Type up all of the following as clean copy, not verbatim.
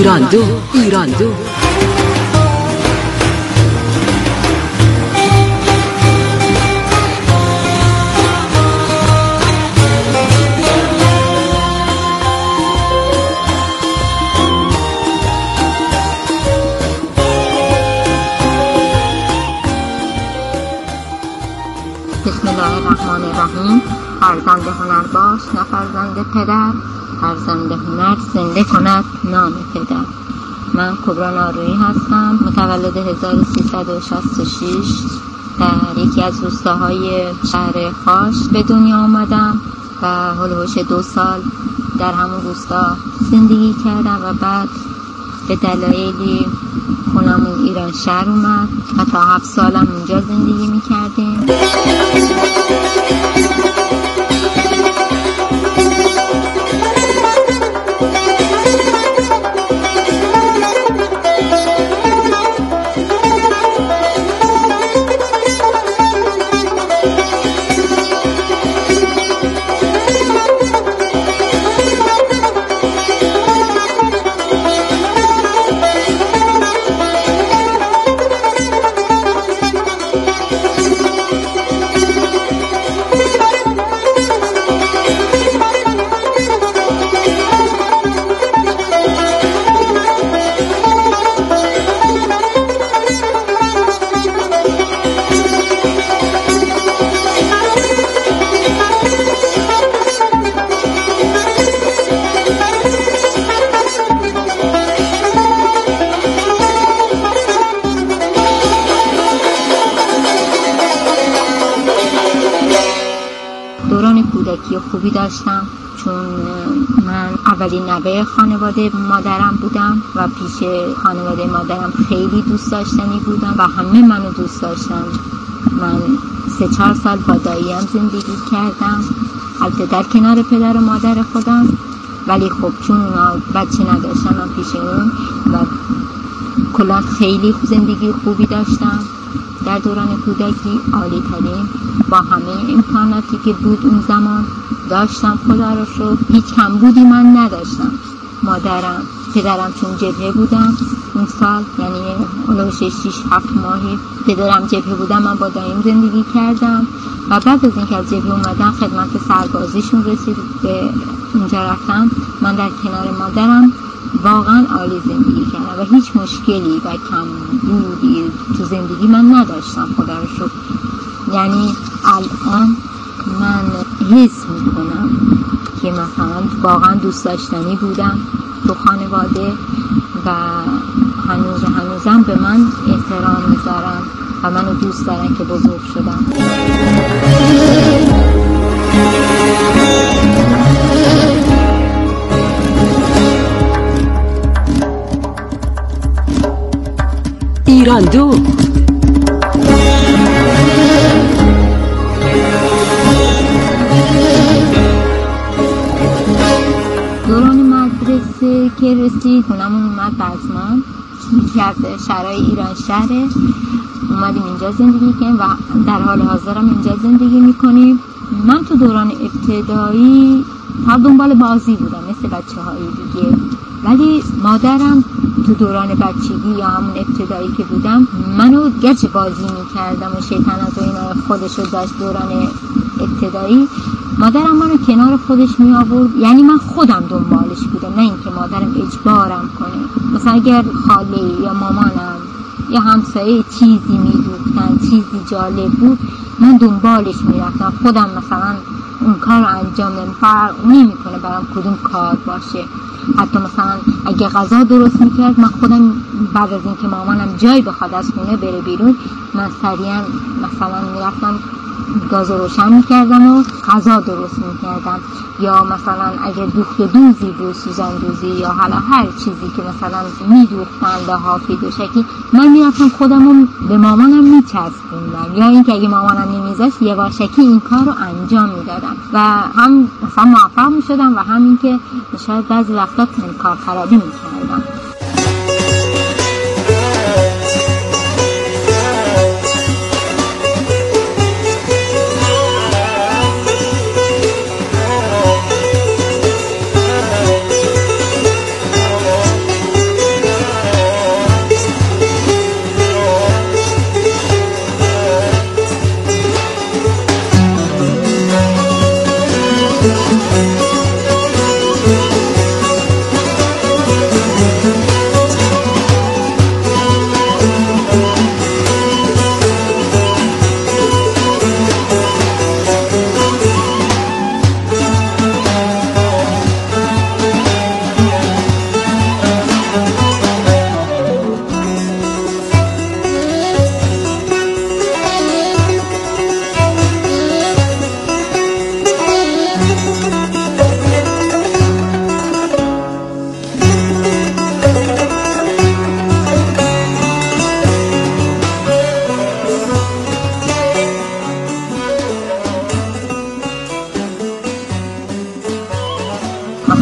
ایران دو بسم الله الرحمن الرحیم. فرزند هنر باش نه فرزند پدر، فرزند هنر زنده کند نام پدر. من کبرا نارویی هستم، متولد 1366 در یکی از روستاهای شهر خاش به دنیا آمدم و هلوش 2 سال در همون روستا زندگی کردم و بعد به دلایلی خونمون ایران شهر اومد و تا 7 سالم اونجا زندگی میکردیم. دوران کودکی خوبی داشتم چون من اولین نوه خانواده مادرم بودم و پیش خانواده مادرم خیلی دوست داشتنی بودم و همه منو دوست داشتن. من 3-4 سال با داییم زندگی کردم، البته در کنار پدر و مادر خودم، ولی خب چون اونا بچه نداشتن من پیش اون و کلا خیلی زندگی خوبی داشتم. در دوران کودکی عالی ترین با همه امکاناتی که بود اون زمان داشتم. خدا رو شکر هیچ کمبودی من نداشتم. پدرم چون جبهه بودم اون سال، یعنی اولوش 6-7 ماهی پدرم جبهه بودم، من با دایم زندگی کردم و بعد از اینکه از جبهه اومدم خدمت سربازیشون رسید به اونجا رفتم. من در کنار مادرم واقعا عالی زندگی کردم و هیچ مشکلی و کمبودی تو زندگی من نداشتم. خدا رو شکر. یعنی الان من حس میکنم که مثلا واقعا دوست داشتنی بودم تو خانواده و هنوزم به من احترام میذارن و منو دوست دارن که بزرگ شدم. ایران دو دوران مدرسه که رسید خونمون اومد بزمان، یکی از شهرهای ایران شهره. اومدیم اینجا زندگی کنیم و در حال حاضرم اینجا زندگی میکنیم. من تو دوران ابتدایی تا دنبال بازی بودم مثل بچه‌های دیگه، ولی مادرم تو دوران بچگی یا همون ابتدایی که بودم منو گرچه بازی میکردم و شیطنت و اینا خودش رو داشت دوران ابتدایی، مادرم منو کنار خودش می آورد. یعنی من خودم دنبالش بودم، نه اینکه مادرم اجبارم کنه. مثلا اگر خاله یا مامانم یا همسایه چیزی میدوختن، چیزی جالب بود، من دنبالش میرفتم. خودم مثلا اون کار رو انجام نمیدم، فرق نمیکنه برام کدوم کار باشه. حتی مثلا اگه غذا درست میکرد من خودم بعد از اینکه مامانم جای بخواد از خونه بره بیرون، من سریعا مثلا میرفتم گاز روشن میکردم و غذا درست میکردم. یا مثلا اگر دوخت دوزی بود، سوزن دوزی یا حالا هر چیزی که مثلا میدوختن لحافی دوشکی، من میرفتم خودمو به مامانم میچسبوندم، یا اینکه اگه مامانم نمیذاشت یواشکی این کار رو انجام میدادم و هم مثلا موفق میشدم و هم اینکه شاید بعضی وقتا کار خرابی میکردم.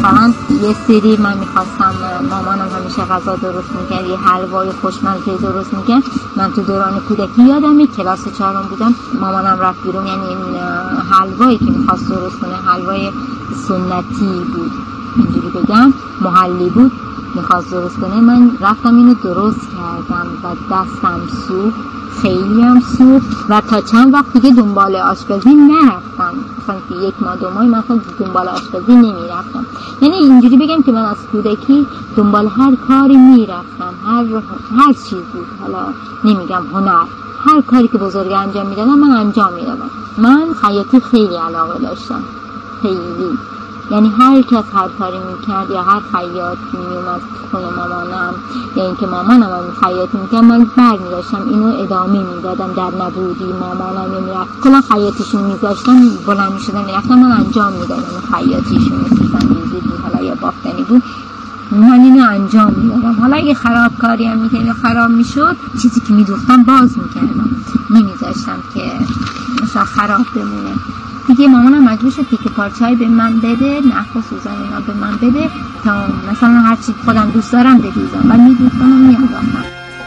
مثلا یه سری من میخواستم، مامانم همیشه غذا درست میکرد، یه حلوای خوشمزه درست میکرد. من تو دوران کودکی یادمه کلاس 4 بودم، مامانم رفت بیرون، یعنی این حلوایی که میخواست درست کنه حلوای سنتی بود، اینجوری بگم محلی بود، میخواست درست کنه. من رفتم اینو درست کردم و دستم سوخت، خیلی هم سوخت و تا چند وقت دیگه دنبال آشپزی نرفتم. مثلا که 1 ماه 2 ماه من دنبال آشپزی نمیرفتم. یعنی اینجوری بگم که من از کودکی دنبال هر کاری میرفتم، هر چیز بود، حالا نمیگم هنر، هر کاری که بزرگ انجام میدادم من انجام میدادم. من خیاطی خیلی علاقه داشتم، خیلی، یعنی هر کس هر کاری میکرد یا هر خیاطی میومد خونه مامانم یا اینکه مامانم هم خیاطی میکرد، من برمیداشتم اینو ادامه میدادم. در نبودی مامانم میرفت کلا خیاطیشون میذاشتم، بلند میشدم میرفتم من انجام میدادم خیاطیشون، سیستانیزی بود حالا یا بافتنی بود، من اینو انجام میدادم. حالا اگه خرابکاری هم میکرد یا خراب میشد، چیزی که میدوختم باز میکردم، نمیذاشتم که مثلا خراب بمونه دیگه. مامانم مجبور شد تیکه پارچه‌ای به من بده، نخ و سوزن اینا به من بده تا مثلا هر چی خودم دوست دارم بدوزم و میدوختم و میانداختم.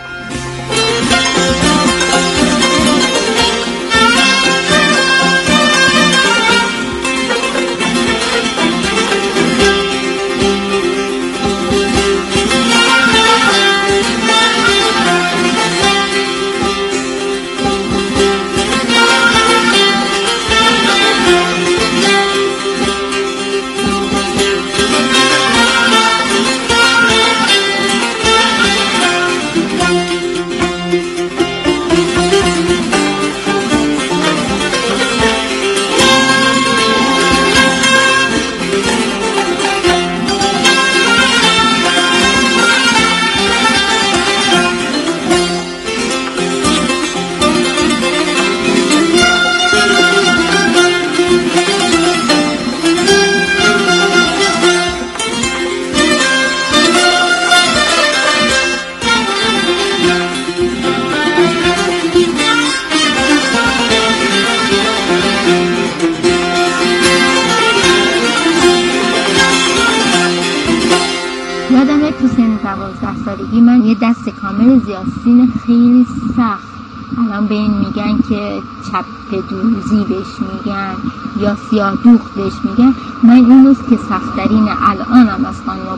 یادمه تو سن 12 سالگی من یه دست کامل ضیاءالدین خیلی سخت، الان به این میگن که چپ دوزی بهش میگن یا سیاه دوخت بهش میگن، من این روز که سخت‌ترین الانم از خانم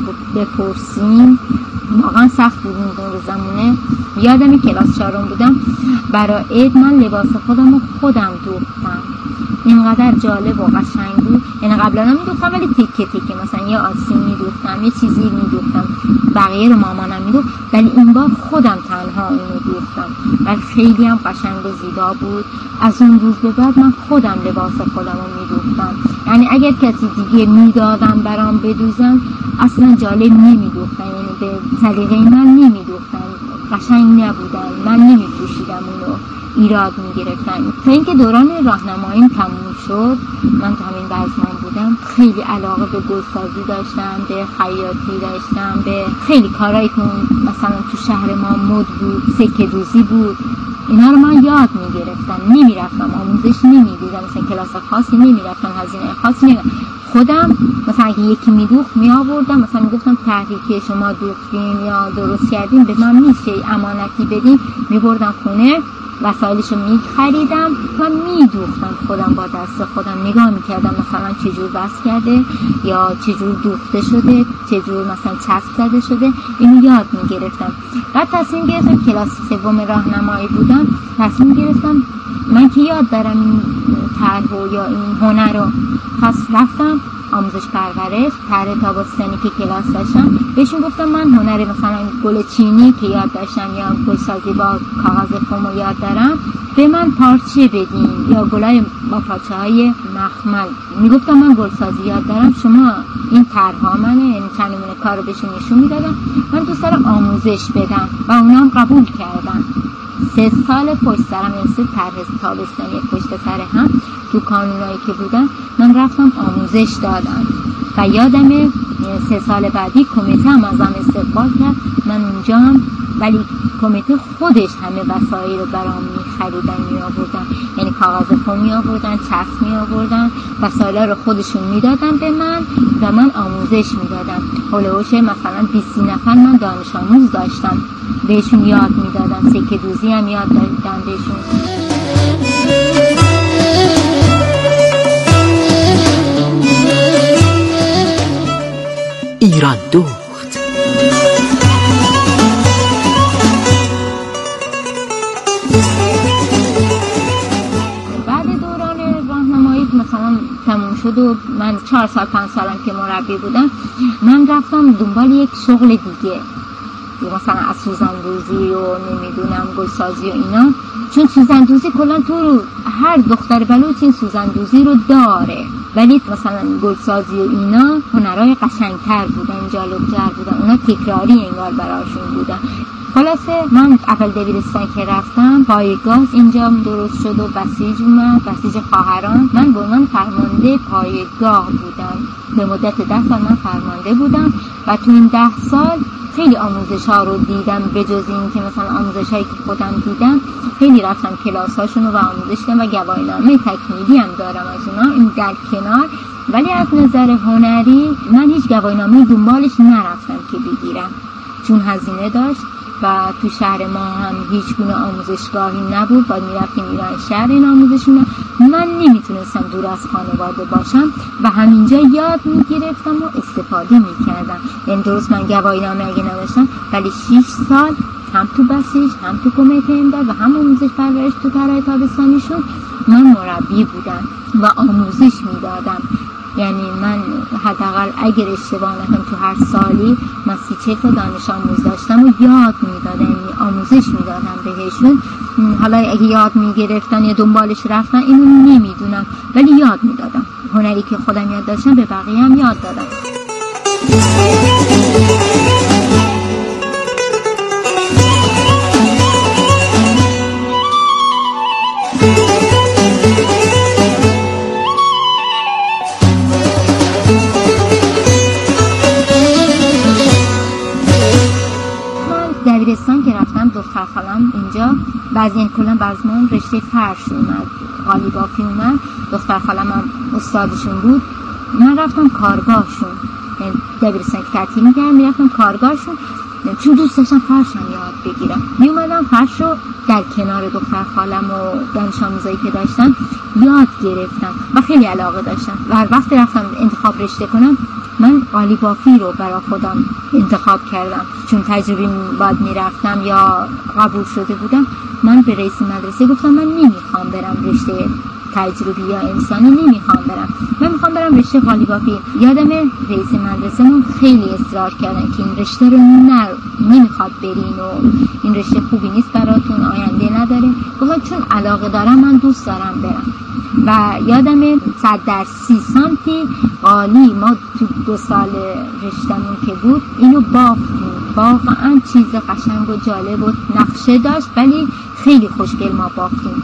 بپرسیم واقعا سخت بود اون زمونه. یادمه کلاس 4 بودم، برای عید من لباس خودم رو خودم دوختم، اینقدر جالب و قشنگ بود. یعنی قبلا میدوختم ولی تیکه تیکه، مثلا یه آسین میدوختم، یه چیزی میدوختم، بقیه رو مامانم میدوخت، ولی این بار خودم تنها اینو دوختم و خیلی هم قشنگ و زیبا بود. از اون روز به بعد من خودم لباس خودم رو میدوختم، یعنی اگر کسی دیگه میدادن برام بدوزم اصلا جالب نمیدوختن، یعنی به سلیقه من نمیدوختن، قشنگ نبودن، من نمیپوشیدم اونو، ایراد میگرفتن. تا اینکه دوران راهنماییم تموم شد، من تو همین بزمان بودم، خیلی علاقه به گلسازی داشتم، به خیاطی داشتم، به خیلی کارهایی که مثلا تو شهر ما مد بود، سکه دوزی بود، اینا رو من یاد میگرفتم، نمیرفتم آموزش نمیدیدم، مثلا کلاس خاصی نمیرفتم، هزینه خاصی نمیرفتم، خودم مثلا اگه یکی میدوخت میآوردم، مثلا میگفتم تحریکی شما دوختین یا درست کردین به من میشه امانتی بدین، میبردم خونه وسایلشو میخریدم و میدوختم خودم، با دست خودم نگاه میکردم مثلا چجور بس کرده یا چجور دوخته شده، چجور مثلا چسب زده شده، اینو یاد میگرفتم. بعد تصمیم گرفتم کلاس 3 راهنمایی بودم، تصمیم گرفتم من که یاد دارم این طرح یا این هنر رو، پس رفتم آموزش پرورش طرح تابستانی که کلاس داشتم، بهشون گفتم من هنر مثلا گل چینی که یاد داشتم یا گلسازی با کاغذ فوم یاد دارم، به من پارچه بدین یا گلای با پارچه های مخمل. میگفتم من گلسازی یاد دارم، شما این طرح‌ها منه، یعنی چند نمونه کار رو بهشون نشون میدادم، من دوست دارم آموزش بدم و اونا هم قبول کردن. 3 سال پشت سرم، یعنی 3 طرح تابستانی پشت سر هم تو کانونایی که بودم من رفتم آموزش دادم و یادمه 3 سال بعدی کمیته هم ازم استقبال کرد، من اونجا هم، ولی کمیته خودش همه وسایل رو برام می‌خریدن می‌آوردن، یعنی کاغذ فوم می آوردن، چسب می آوردن و سوالا رو خودشون میدادن به من و من آموزش میدادم. هولوش مثلا 20 نفر من دانش آموز داشتم، بهشون یاد میدادم، سکه دوزی هم یاد دادم بهشون. ایران دوخت. بعد دوران راهنمایی مثلا تموم شد و من 4 سال 5 سالم که مربی بودم، من رفتم دنبال یک شغل دیگه، مثلا از سوزندوزی و نمیدونم گلسازی و اینا، چون سوزندوزی کلا تو هر دختر بلوچ این سوزندوزی رو داره، ولی مثلا گلسازی و اینا هنرهای قشنگتر بودن، جالبتر بودن، اونا تکراری انگار براشون بودن. خلاصه من اول دبیرستان که رفتم پایگاه اینجا درست شد و بسیج اومد، بسیج خواهران. من به عنوان فرمانده پایگاه بودم، به مدت 10 سال من فرمانده بودم و تو این 10 سال خیلی آموزش ها رو دیدم. به جز این که مثلا آموزش هایی که خودم دیدم، خیلی رفتم کلاس هاشون رو آموزش دیدم و گواهینامه تکمیلی هم دارم از اونا، این در کنار. ولی از نظر هنری من هیچ گواهینامه دنبالش نرفتم که بگیرم، چون هزینه داشت و تو شهر ما هم هیچ گونه آموزشگاهی نبود. باید میرفتیم ایران شهر این آموزشونه. من نمیتونستم دور از خانواده باشم و همینجا یاد میگرفتم و استفاده میکردم. یعنی درست من گواهینامه اگه نداشتم، ولی 6 سال هم تو بسیج، هم تو کمیته امداد و هم آموزش پرورش تو طرح تابستانیشون من مربی بودم و آموزش میدادم. یعنی من حداقل اگر اشتباه نکنم تو هر سالی من 30 تا دانش آموز داشتم و یاد میدادم، یعنی آموزش میدادم بهشون. حالا اگه یاد میگرفتن یا دنبالش رفتن اینو نمیدونم، ولی یاد میدادم. هنری که خودم یاد داشتم به بقیه هم یاد دادم. دبیرستان که رفتم دختر خالم اینجا بعضی کلا بعضمون رشته فرش اومد، قالیبافی اومد، دختر خالم هم استادشون بود. من رفتم کارگاهشون، دبیرستان که تعطیل می‌کردم میرفتم کارگاهشون، چون دوست داشتم فرش هم یاد بگیرم. میومدم فرش رو در کنار دختر خالم و دانش آموزایی که داشتم یاد گرفتم و خیلی علاقه داشتم. و هر وقت رفتم انتخاب رشته کنم من قالیبافی رو برای خودم انتخاب کردم، چون تجربی باید میرفتم یا قبول شده بودم. من به رئیس مدرسه گفتم من نمیخوام برم رشته تجربی یا انسانی، نمیخوام برم، من میخوام برم رشته قالیبافی. یادم رئیس مدرسه من خیلی اصرار کردن که این رشته رو نمیخواد برین و این رشته خوبی نیست براتون، آینده نداره. گفتم چون علاقه دارم من دوست دارم برم. و یادم 130 سانتی قالی ما تو 2 سال رشتمون که بود اینو بافتیم. واقعا چیز قشنگ و جالب و نقشه داشت، ولی خیلی خوشگل ما بافتیم.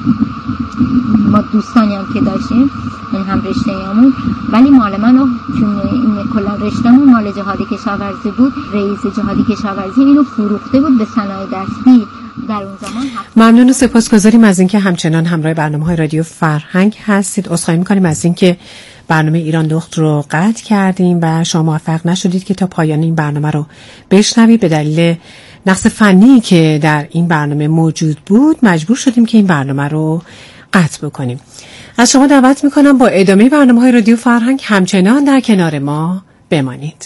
ما دوستانی هم که داشتیم این هم رشته‌مون، ولی مال منو چون این کلا رشته‌مون مال جهاد کشاورزی بود، رئیس جهاد کشاورزی اینو فروخته بود به صنایع دستی. در اون زمان ممنون و سپاسگزاریم از اینکه همچنان همراه برنامه‌های رادیو فرهنگ هستید. عذرخواهی می‌کنیم از اینکه برنامه ایران دوخت رو قطع کردیم و شما موفق نشدید که تا پایان این برنامه رو بشنوید. به دلیل نقص فنی که در این برنامه موجود بود مجبور شدیم که این برنامه رو قطع بکنیم. از شما دعوت می‌کنم با ادامه برنامه‌های رادیو فرهنگ همچنان در کنار ما بمانید.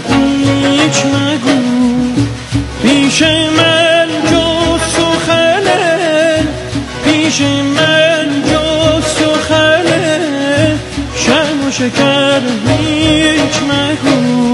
هیچ مگو، پیش من جز سخنه، پیش من جز سخنه، شرم و شکر هیچ مگو.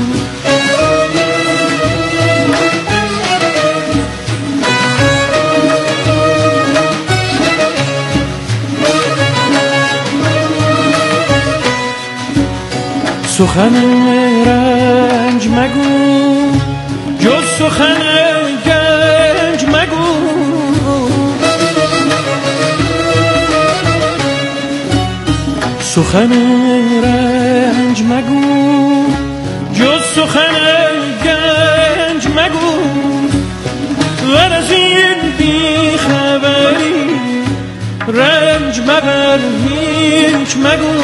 سخن رنج مگو، جز سخن گنج مگو، سخن رنج مگو، جز سخن گنج مگو، ور از این بی خبری رنج مبر هیچ مگو،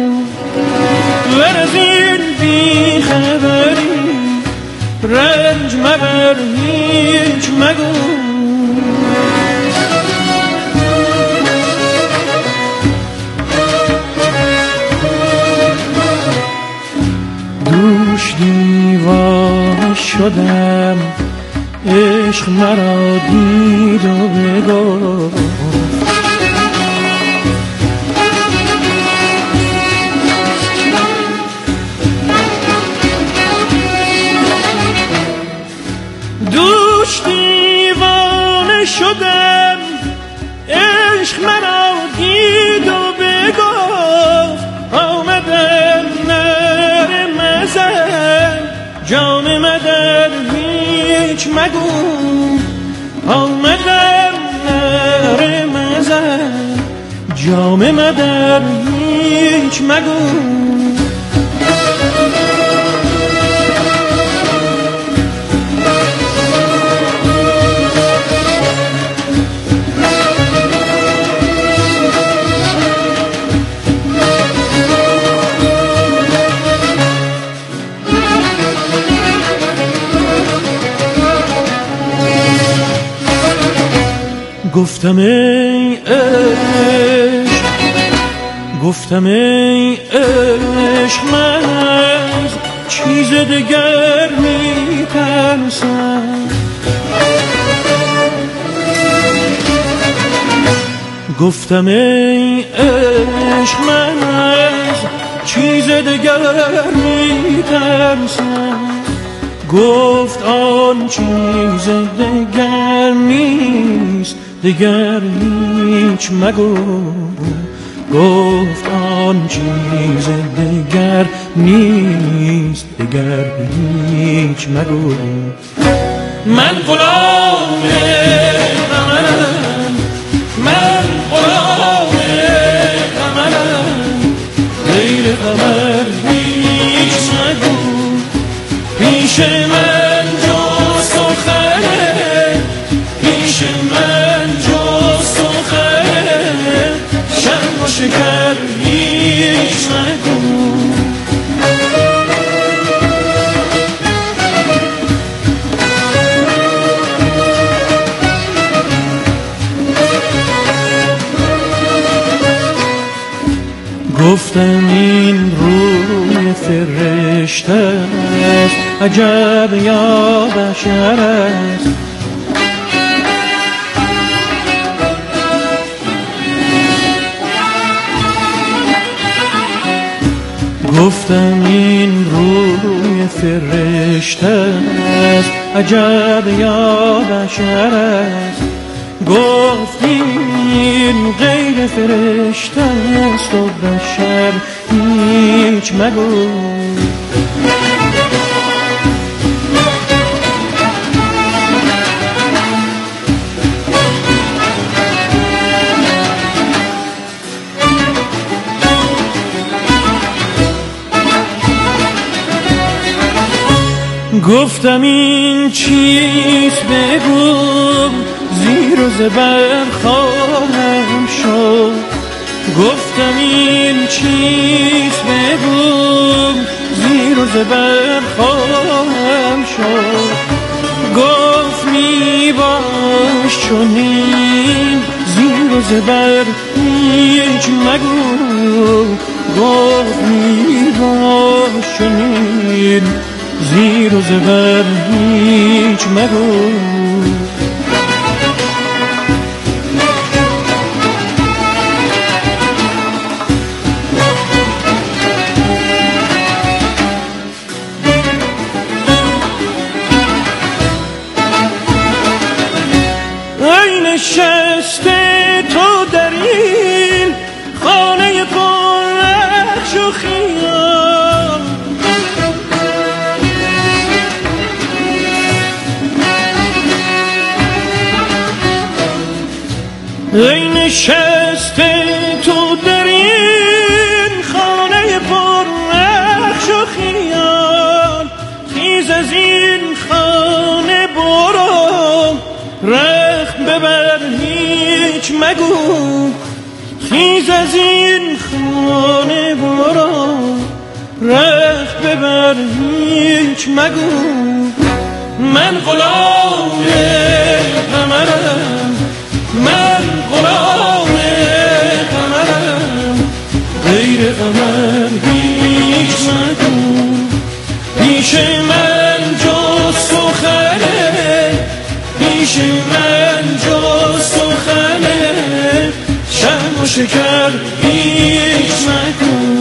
ور از این بی خبری رنج مبر هیچ مگو. دوش دیوانه شدم، عشق مرا دید و بگفت، دوش دیوانه شدم، عشق مرا دید و بگفت، آمدم نر مزن جام مدر هیچ مگو، آمدم نر مزن جام مدر هیچ مگو. گفتم ای عشق، گفتم ای عشق، من از چیز دگر می‌ترسم، گفتم ای عشق، من از چیز دگر می‌ترسم، گفت آن چیز دگر نیست، دگر هیچ مگو، گفت آن چیز دگر نیست، دگر هیچ مگو. من غلام غمم، من غلام غمم، غیر غمم هیچ مگو، پیش من جز سخنه، پیش من جز سخنه، شرم و شکر هیچ مگو. گفتم این روی فرشته است، عجب یا بشر است، گفتم این روی فرشته است، عجب یا بشر است، گفت این غیر فرشته است و بشر هیچ مگو. گفتم این چیست بگو، زیر و زبر خواهم شد، گفتم این چیست بگو، زیر و زبر خواهم شد، گفت می باش چنین، زیر و زبر هیچ مگو، گفت می باش چنین، زیر و زبر هیچ مگو. نشسته تو در این خانه پر نقش و خیال، ای نشسته تو در این خانه پر نقش و خیال، خیز از این خانه برو رخت ببر هیچ مگو، خیز از این خانه برو رخت ببر هیچ مگو. من غلام قمرم، من غلام قمرم، غیر قمر هیچ مگو. پیش من جز سخنه، پیش من جز سخنه، شرم و شکر هیچ مگو.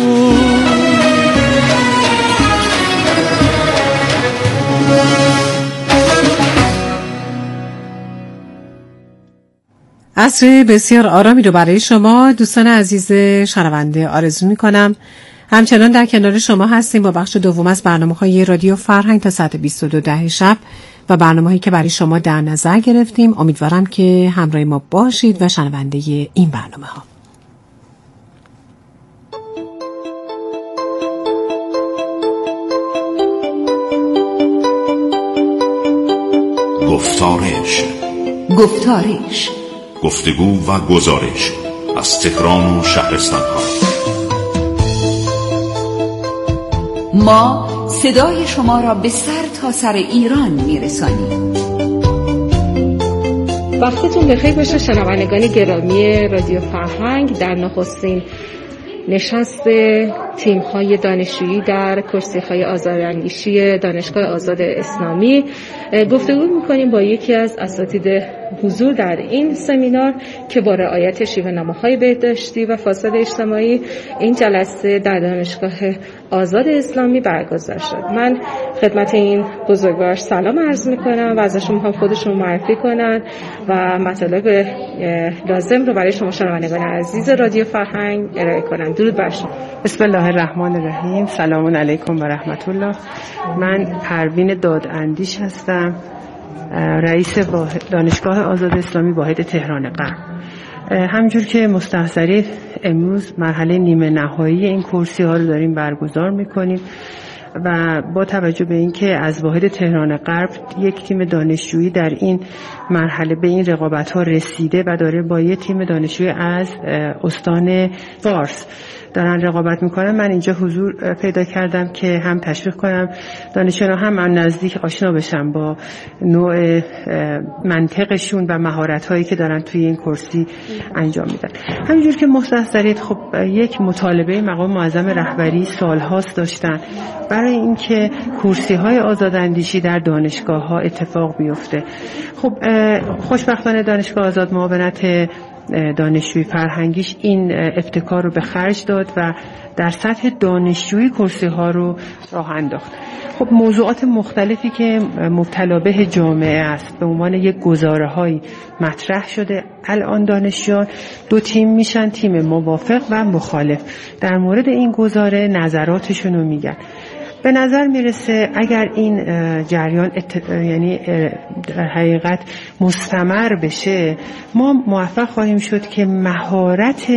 عصر بسیار آرامی رو برای شما دوستان عزیز شنونده آرزو می‌کنم. همچنان در کنار شما هستیم با بخش دوم از برنامه‌های رادیو فرهنگ تا ساعت 22 شب و برنامه‌هایی که برای شما در نظر گرفتیم. امیدوارم که همراه ما باشید و شنونده این برنامه‌ها. گفتارش گفتگو و گزارش از تهران و شهرستان‌ها. ما صدای شما را به سر تا سر ایران میرسانیم. وقتتون بخیر باشه شنوندگان گرامی رادیو فرهنگ. در نخستین نشست تیم‌های دانشجویی در کورس‌های آزاداندیشی دانشگاه آزاد اسلامی گفتگو می‌کنیم با یکی از اساتید حضور در این سمینار که با رعایت شیوه نماهای بهداشتی و فاصله اجتماعی این جلسه در دانشگاه آزاد اسلامی برگزار شد. من خدمت این بزرگوار سلام عرض می‌کنم و ازشون می‌خوام خودشون معرفی کنن و مطالب لازم رو برای شما شنوندگان عزیز رادیو فرهنگ ارائه کنن. درود بر شما. بسم الله الرحمن الرحیم. سلام علیکم و رحمت الله. من پروین داداندیش هستم، رئیس دانشگاه آزاد اسلامی واحد تهران غرب. همونجور که مستحضرید امروز مرحله نیمه نهایی این کورسی ها رو داریم برگزار میکنیم و با توجه به اینکه از واحد تهران غرب یک تیم دانشجویی در این مرحله به این رقابت ها رسیده و داره با یک تیم دانشجویی از استان فارس دارن رقابت میکنن، من اینجا حضور پیدا کردم که هم تشویق کنم دانشجویان هم من نزدیک آشنا بشم با نوع منطقشون و مهارت‌هایی که دارن توی این کورسی انجام میدن. همینجور که مستحضرید خب یک مطالبه مقام معظم رهبری سالهاست داشتن برای اینکه کورسی‌های آزاداندیشی در دانشگاه‌ها اتفاق بیفته. خب خوشبختانه دانشگاه آزاد معاونت دانشجوی فرهنگیش این ابتکار رو به خرج داد و در سطح دانشجویی کورسی ها رو راه انداخت. خب موضوعات مختلفی که مبتلا به جامعه است به عنوان یک گزاره های مطرح شده. الان دانشجویان دو تیم میشن، تیم موافق و مخالف. در مورد این گزاره نظراتشون رو میگن. به نظر میرسه اگر این جریان یعنی حقیقت مستمر بشه ما موفق خواهیم شد که مهارت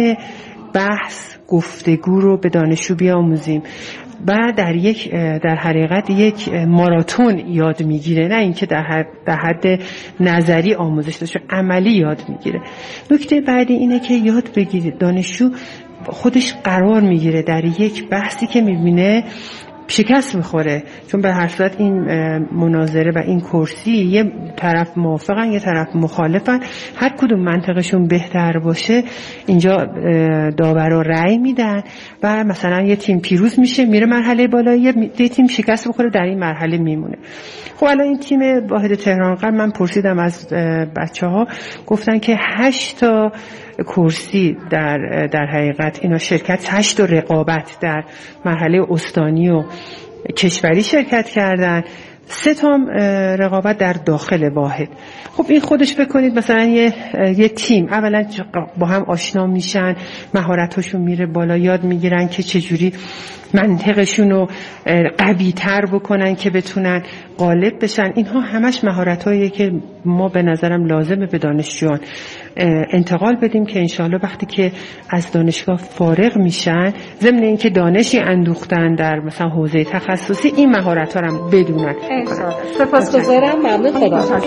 بحث گفتگو رو به دانشجو بیاموزیم و در حقیقت یک ماراتون یاد میگیره، نه اینکه در حد نظری آموزش داشته، عملی یاد میگیره. نکته بعدی اینه که یاد بگیرید دانشجو خودش قرار میگیره در یک بحثی که میبینه شکست میخوره، چون به هر صورت این مناظره و این کرسی یه طرف موافقن یه طرف مخالفن، هر کدوم منطقشون بهتر باشه اینجا داورا رأی میدن و مثلا یه تیم پیروز میشه میره مرحله بالایی، یه تیم شکست بخوره در این مرحله میمونه. خب الان این تیم واحد تهران غرب، من پرسیدم از بچه‌ها، گفتن که 8 تا کرسی در حقیقت اینا شرکت، 8 تا رقابت در مرحله استانی و کشوری شرکت کردن، 3 تا رقابت در داخل واحد. خب این خودش بکنید مثلا یه تیم اولا با هم آشنا میشن، مهارتاشون میره بالا، یاد میگیرن که چجوری منطقشون رو قوی تر بکنن که بتونن غالب بشن. اینها همش مهارتاییه که ما به نظرم لازمه به دانشجویان انتقال بدیم که انشاءالله وقتی که از دانشگاه فارغ میشن، ضمن اینکه دانشی اندوختن در مثلا حوزه تخصصی، این مهارت‌ها رو هم بدونن. سپاسگزارم، ممنون. خدا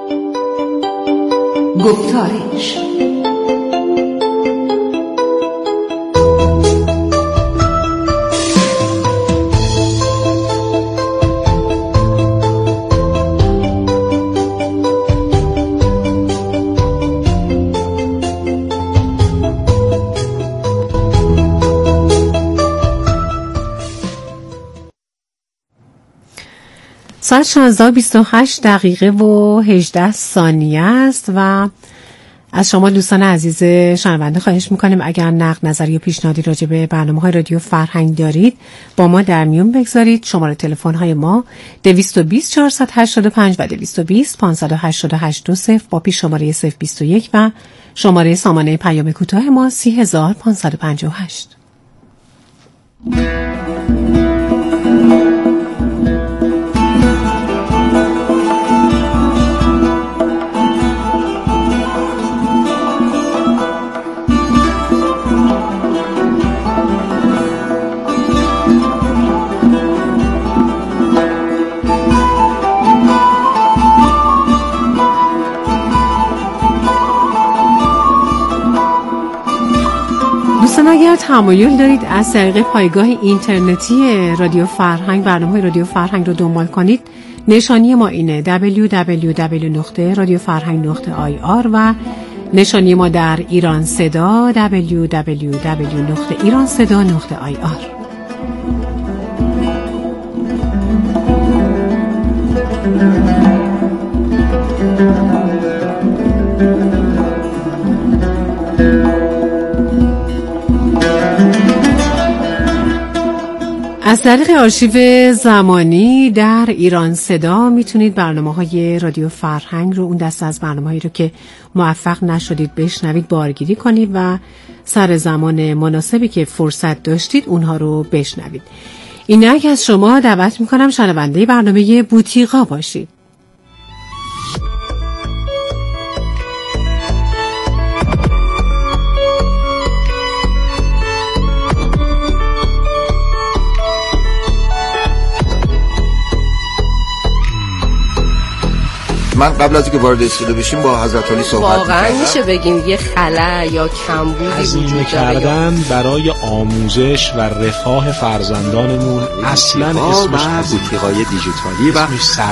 گفتارش. ساعت 16:28 دقیقه و 18 ثانیه است و از شما دوستان عزیز شنونده خواهش میکنیم اگر نقد، نظر یا پیشنهادی راجع به برنامه‌های رادیو فرهنگ دارید با ما در میون بگذارید. شماره تلفن‌های ما 220 485 و 220 588 با پیش شماره 021 و شماره سامانه پیام کوتاه ما 30558. اگر تمایل دارید از طریق پایگاه اینترنتی رادیو فرهنگ برنامه‌های رادیو فرهنگ رو دنبال کنید، نشانی ما اینه www.radiofarhang.ir و نشانی ما در ایران صدا www.iranseda.ir. از طریق آرشیو زمانی در ایران صدا میتونید برنامه‌های رادیو فرهنگ رو، اون دسته از برنامه‌هایی رو که موفق نشدید بشنوید بارگیری کنید و سر زمان مناسبی که فرصت داشتید اونها رو بشنوید. اینک از شما دعوت میکنم شنونده برنامه بوتیقا باشید. من قبل از اینکه وارد استودیو بشیم با حضرت علی صحبت واقعا میشه بگیم یه خلأ یا کمبودی وجود کردن برای آموزش و رفاه فرزندانمون اصلا اسمش بوتیقای دیجیتالی و